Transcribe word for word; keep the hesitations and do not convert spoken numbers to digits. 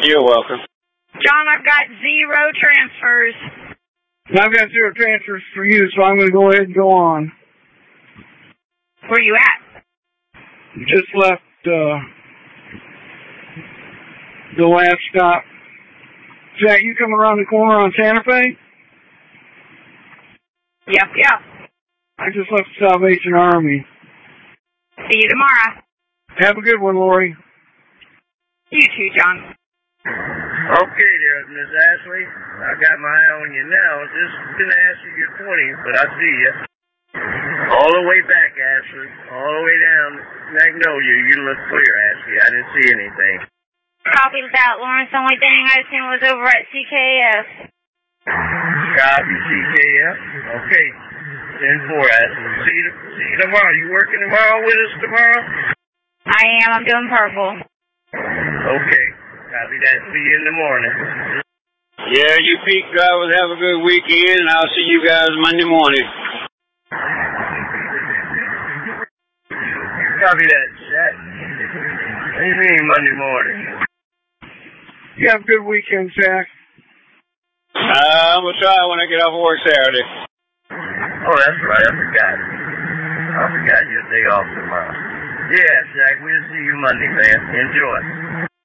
You're welcome. John, I've got zero transfers. I've got zero transfers for you, so I'm going to go ahead and go on. Where you at? Just left uh, the last stop. Jack, you coming around the corner on Santa Fe? Yep, yep. I just left the Salvation Army. See you tomorrow. Have a good one, Lori. You too, John. Okay there, Miss Ashley. I got my eye on you now. Just didn't ask you your twenties, but I see you. All the way back, Ashley. All the way down Magnolia. You look clear, Ashley. I didn't see anything. Copy that, Lawrence. The only thing I seen was over at C K S. Copy, C K S. Okay. ten four, Ashley. See you, see you tomorrow. You working tomorrow with us tomorrow? I am. I'm doing purple. Okay. Copy that. See you in the morning. Yeah, you peak drivers have a good weekend, and I'll see you guys Monday morning. Copy that, Jack. What do you mean Monday morning? You have a good weekend, Jack. Uh, I'm going to try when I get off work Saturday. Oh, that's right. I forgot. I forgot your day off tomorrow. Yeah, Jack. We'll see you Monday, man. Enjoy.